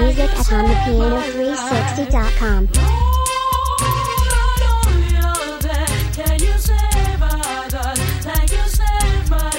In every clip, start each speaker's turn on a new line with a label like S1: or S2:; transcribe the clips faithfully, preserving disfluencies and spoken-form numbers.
S1: music at on the piano three sixty dot com.
S2: Can you save others like you saved my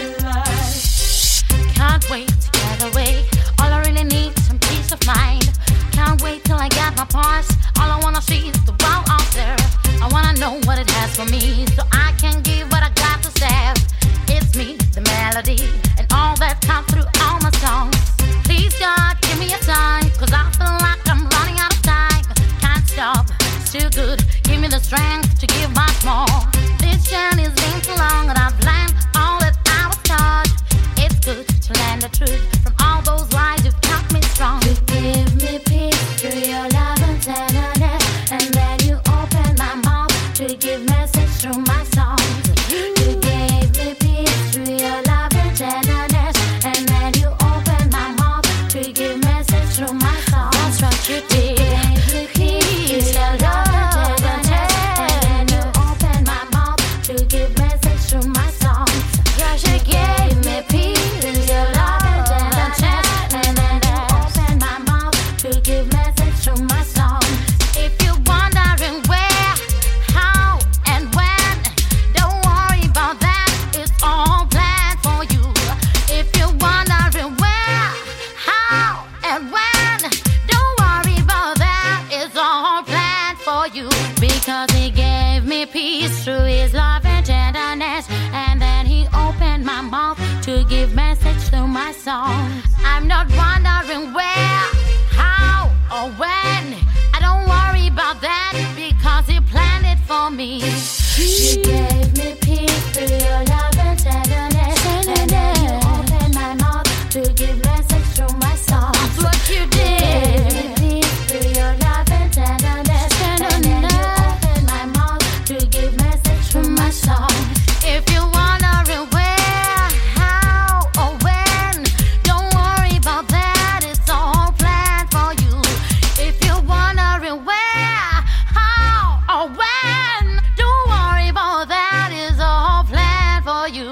S2: life?
S3: Can't wait to get away. All I really need is some peace of mind. Can't wait till I get my pass. All I wanna see is the world out there. I wanna know what it has for me, so I can give what I got to say. It's me, the melody, and all that comes through all my songs. Please God, give me a sign, cause I feel like I'm running out of time. Can't stop, it's too good. Give me the strength to give much more. This journey's been too long, and I've learned all that I was taught. It's good to learn the truth from all those lies you've kept me strong.
S2: You give me peace through your love and tenderness, and then you open my mouth to give message through my songs. You gave me peace through your love and tenderness, and then you open my mouth to give message through my songs.
S3: That's what you did.
S2: You gave me peace through your love and tenderness, and then you open my mouth to give message through my songs. You gave me peace through your love and tenderness, and then you open my mouth to give message through my songs.
S3: If you're wondering where, how, and when, don't worry about that, it's all planned for you. If you're wondering where, how, and when, don't worry about that, it's all planned for you. Because he gave me peace through his love and tenderness, and then he opened my mouth to give message through my songs. I'm not wondering where, how, or when. I don't worry about that because he planned it for me.
S2: You gave me peace through your love and tenderness, and then you opened my mouth to give message through my songs.
S3: That's what you
S2: You gave me
S3: did.
S2: peace through your love and tenderness, and then you opened my mouth to give message through my songs.
S3: If you're wondering where, how, or when, don't worry about that, it's all planned for you. If you're wondering where, how, or when, don't worry about that, it's all planned for you.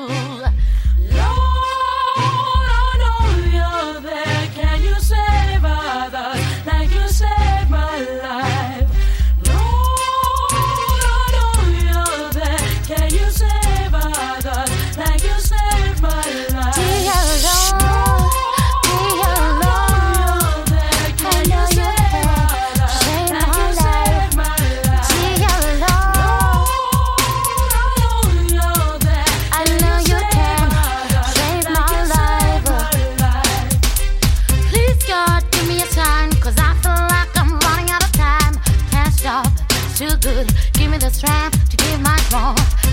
S2: Lord, I know you're there. Can you save others like you saved my life? Lord, I know you're there. Can you save others like you saved my life?
S3: Dear Lord, dear Lord,
S2: Can you save others
S3: save
S2: like
S3: my
S2: you saved my life?
S3: dear Lord, I know you can save my life. Please God, give me a sign, cause I feel like I'm running out of time. Can't stop, it's too good. Give me the strength to give much more.